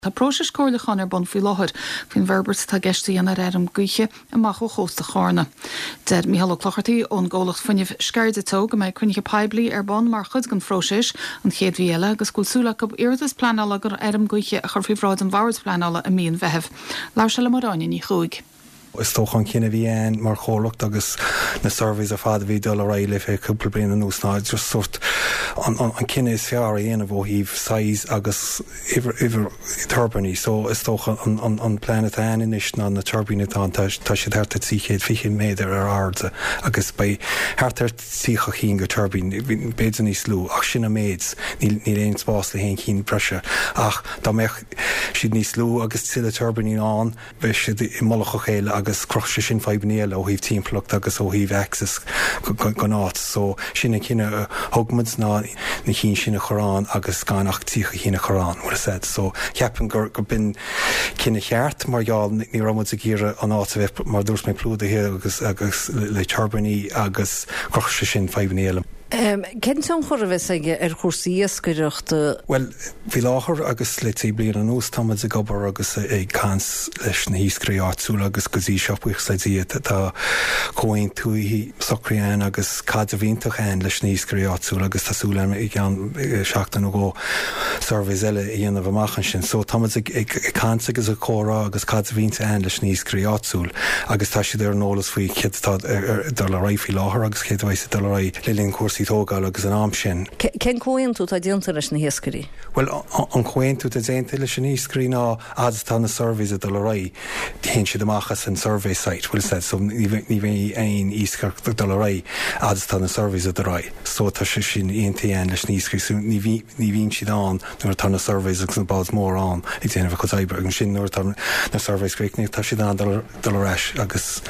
Tá próses cóirlachan bon fí láthir fin verbert tá geisteí an am gúiche amach ó chósta chána. Der Michael Clochartaí ón ggólacht funineh scairdató go méid cunnige peblií bon mar chud gan fróisis an chéad bhíile agus gúilsúla go iirdas planala gur am gúiche a chur fihrád an bhharas planala a míon bheitheh. Leir se le maráine ní chuig. Is tóch an cinenne bhí mar cholacht agus na surveys a fad bhí dul a réile fé cúpla bliana an úsná just sort an cinenne is fear dhéanamh ó híh sais agus iver turbaní, so is tóch an planet inis ná na turbíine tá sé thart tíchéad fichin méidir arda agus bei hartar tícha chin go turbín béidir níos slú ach sinna méids ní réon spás le hén chin breise ach dá meich siad níos slú agus sila turbaní an bheith siad I molach chéile agus crochse sin feibnéile ó híh timpplacht agus ó híh access go nát, so sinna cinenne hogmans ná na chin sinna chorán agus gánach tícha chinna chorán mar said, so ceapan gur bin cinenne cheart mar gáil ní ramid a gíre an áta bheith mar dús mé plúda hé agus le turbaní agus crochse sin feibnéile. Cén an chorveh aige chósaí ascaireachta? Well, bhí láthair agus le tí blian an ús tamid a gobar agus é cans leis na híscraí áitsúla agus gosí seopuich sa díad tá cóin túí socríán agus cad a bhíntach an leis na híscraí áitsúla agus tásúla I gan seachtain go surveys eile I dhéanamh amachchan sin, so tamid ag cans agus a córá agus cad a bhínta an leis na híscraí áitsúl agus tá siad ar nólas faoi chéad dar le raibh fí láthair agus chéad bhaith dar le raibh lilíonn cuasaí tógáil agus an am sin. Cén cóin tú tá diontar leis na híscraí? Well, an cóin tú a déanta leis na híscraí ná adatá na surveys a dul le raibh hén siad amachchas an survey site, bhfuil said, so ní bhí aon íscar dul le raibh adatá na surveys a dul raibh, so tá sé sin aontaí an leis na híscraí, so ní bhín siad an nuair tá na surveys agus an bád mór an ag déanamh chud oibre an sin nuair tá na surveys críicní tá siad an dul leis agus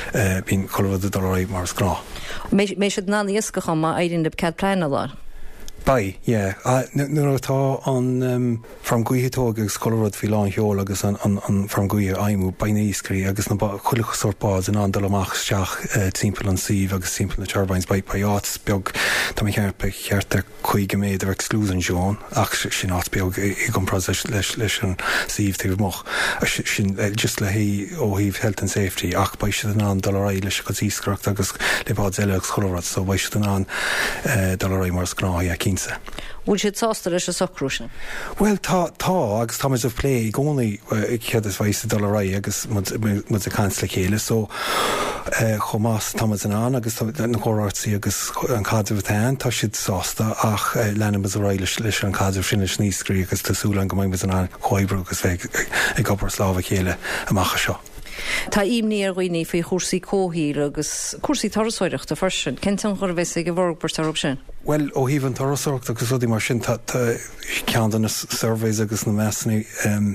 bín choilmhad a dul raibh mar scrá. Mé siad ná íoscacha má éiríonn de cad pleanna lá? Bai, yeah. Nuair atá an framgúthe agus choilmhad fí lán heol agus an framgúthe aimú bai na íscraí agus na chuilechas sorpád an andal amachsteach timppla an síomh agus timppla na turbines bai áit beag tá cheart chuige méid ar exclusion Joan ach sin áit beag I gomprás leis an síomh tíh moch sin just le hí ó híh health and safety ach bai siad an andal a leis go íscracht agus le bád eile agus choilmhad, so bai siad an dal a mar scráí a Bhúil siad sásta leis a socrúsin? Well, tá agus tá a plé gcónaí chead is bhaise dul a raibh agus mu a cansla chéile, so chomás tá an agus na chóráirtaí agus an cadh tain tá siad sásta ach lenam a raibh leis an cadh sin leis níoscrí agus tásúla an go mbeidh an choibrú agus bheith ag gopur sláva chéile amachcha seo. Tá imní ar ghoinní faoi chósaí cóhír agus chósaí tarasóireachta farsin. Cén an chorveh ag bhorgpart ar sin? Well, ó híh an tarasóireachta agus rudí mar sin cean na surveys agus na measnaí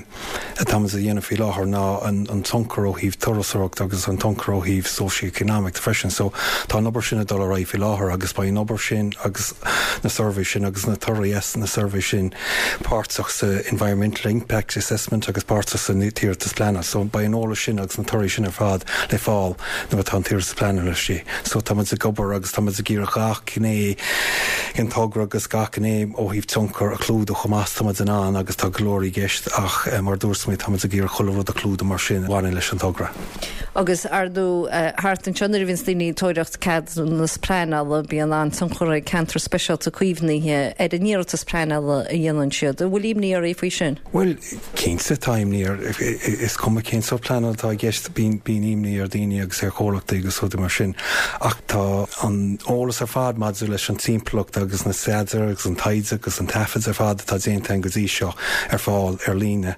a támas a dhéanamh fí láthair ná an toncar ó híh tarasóireachta agus an toncar ó híh socio-economic freisin, so tá nobar sin a dul a raibh fí láthair agus ba nobar sin agus na survey sin agus na toras na survey sin pártach sa environmental impact assessment agus pártach sa tíirtas plana, so ba an óla sin agus na toirí sin ar fad le fáil na tá tíirtas plana lei sí, so támas a gobar agus támas a gíra gach cinné an togra agus gacané ó híh toncar a clúd a chomás tamad an agus tá glórí geist ach mar dúsmid tamad a gír choilmhad a clúd mar sin bhaine leis an togra. Agus ardú hart an tionir vinstaí tóireacht cad nas pránala bí an tonchóra cantar specialta cuimhníthe ar an níortas pránala a dhéanann siad. Bhfuil imní ar faoi sin? Well, cínsa táimníar is cuma cénsá plánala tá geist bín imní ar daoine agus ar chólachtaí agus chuda mar sin ach tá an ólas ar fad maidir leis an timpplacht agus na séidir agus an taide agus an tafid ar fad tá déanta an gosí seo ar fáil ar líne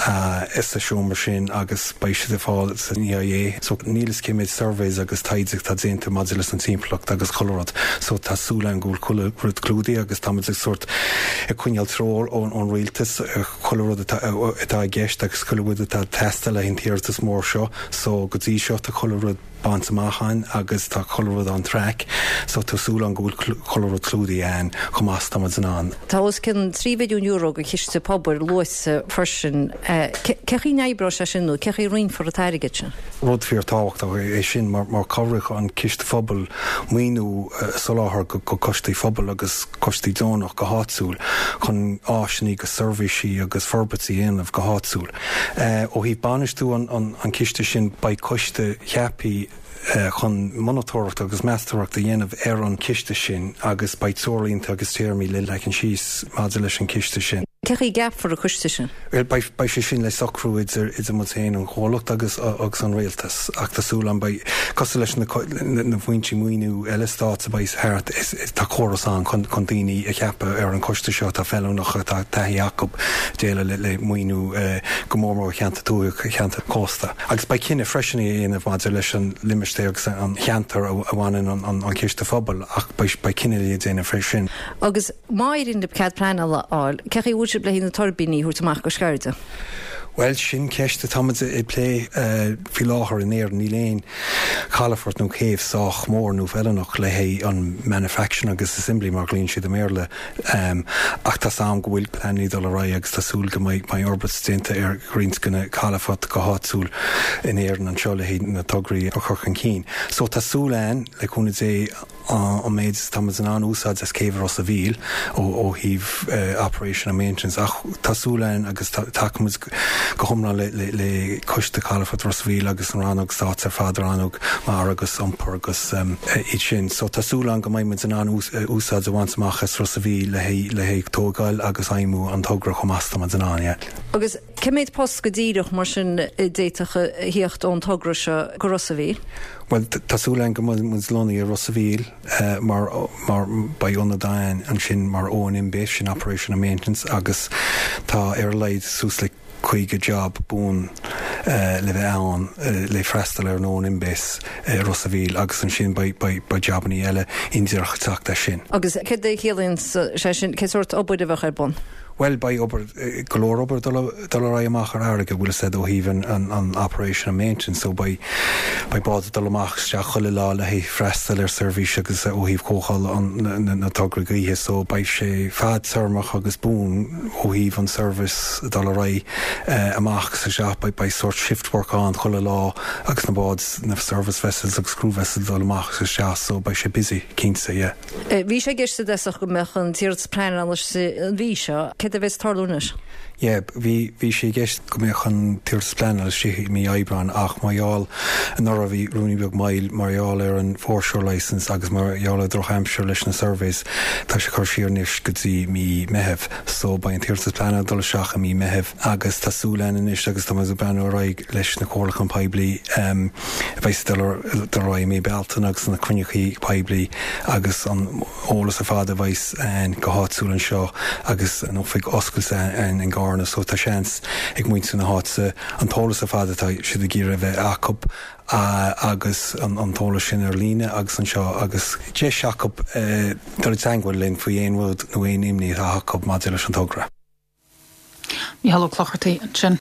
is a siúmar sin agus baisiad a fáil san EIA, so nílas cimid surveys agus taideach tá déanta maidir an timpplacht agus choilmhad, so tá súla an gúil chuid clúdaí agus tá sort a cuineal tról ón rialtas choilmhad atá gceist agus choilmhad atá testa le an tíirtas mór seo, so gosí seo tá choilmhad bant amachchan agus tá choilmhad an track, so tásúla an gúil choilmhad clúdaí an chomás tamad an. Tá os cin €3 milliún go chiiste pobar luas farsin Cechi nebro se sinú, cechi roin for a tairige sin. Rud fíor táhacht é sin mar cabhrich an ciste fphobal muoinú soláthar go costaí fphobal agus costaí dónach go hátsúil chun áisinaí go serviceí agus forbatí aanamh go hátsúil. Ó hí banistú an ciste sin ba coiste cheapí chun monotóracht agus meastarach a dhéanamh an ciste sin agus baitsóirlínta agus téirmí le an síos maidir leis an ciste sin. Cechi gap for a cuiste sin? Well, bei sé sin le socrú idir mu héin an cholacht agus an réaltas ach tásúlan bei cos leis na bhaintí muoinú eile stát a bais háart is tá chorasán chun daoine a cheappa an coiste seo tá fellú nach tá taí Jacob déile le muoinú gomórmór cheanta túú cheanta cósta. Agus bei cinenne freisinna aanamh maidir leis an limeisteach an cheantar a bhhain an ciste fphobal ach bei cinenne iad déanana freisin. Agus máir in de cad planala áil, cechi úte le hína torbíní húirtamach go scairde? Well, sin ceiste táid I lé fi láthair in éir ní léon chalafort nó céh sách mór nó felannach le hé an manufacturing agus assembly mar glíonn siad méle ach tá sam go bhfuil planní dul ra agus tásúil go mai orbit dénta Greens gona chalafort go hátsúil in éir an seo le hé na tograí a chuchan cín. So tásúlain le chuna dé an méid táid an úsáid as céhar os a bhíl ó híh operation and maintenance ach tásúlain agus takemuid go thomna le coiste chalafort Rossville agus an rannog stát ar fáidir annog mar agus ompar agus iad sin. So tásúlan go maiid an úsáid a bhaintach Rossville le hé tógáil agus aimimú an tógra chomasta an áine. Agus ceméid post go díirech mar sin déitacha hiocht ón tógra se go Rossville? Well, tásúlan go muns lonaí a Rossville mar baionna dain an sin mar óan imbéis sin operation and maintenance agus tá leid súslik chuige job bún le bheith ann le freistal ar nóin imbéis Rossville agus an sin ba jobaní eile indíoch teachta sin. Agus cé é chéalainn sé sin cé sort obaid a bheith ar bon? Well, by galore ober dollar amach aige will said ó híhan an operation and maintenance, so by bad dollarach chuile lá le hé freistal ar service agus ó híh cóchail an na tograí so by sé fad sermach agus bún ó híh an service dollar amach sa seach by sort shift work an chuile lá agus na bad na service vessels agus screw vessel dollarach sa seach so by sé busy cínsa, yeah. Bhí sé geiste deach go mechan tíirt plein an bhí seo. A bheits tarlúnas? Yeah, bhí sé gceist go méchan tíirt planal si mí Aibran ach maiall an nora bhí Rúnibeg mail maiall ar an foreshore license agus maiall a Droch Hampshire leis na surveys tá sé chuir siarnis go dtí mí mehef so ba an tíirt planal dul seach a mí mehef agus tásúlain inis agus tá mas ben raig leis na cólach an paibli bheits dul roi mé beltan agus na crunechaí paibli agus an ólas a fád a bheits go hátsúlan seo agus an ófik oscailte an gána so tá seans ag muinte na hása an tólas a fád atá siad a gíre bheith Jacob agus an tóla sin ar líne agus an seo agus dé Jacob dar teanghfuil linn faoi éonhúd nó éon imní a Jacob maidir leis an tógra. Ní halló clochartaí sin.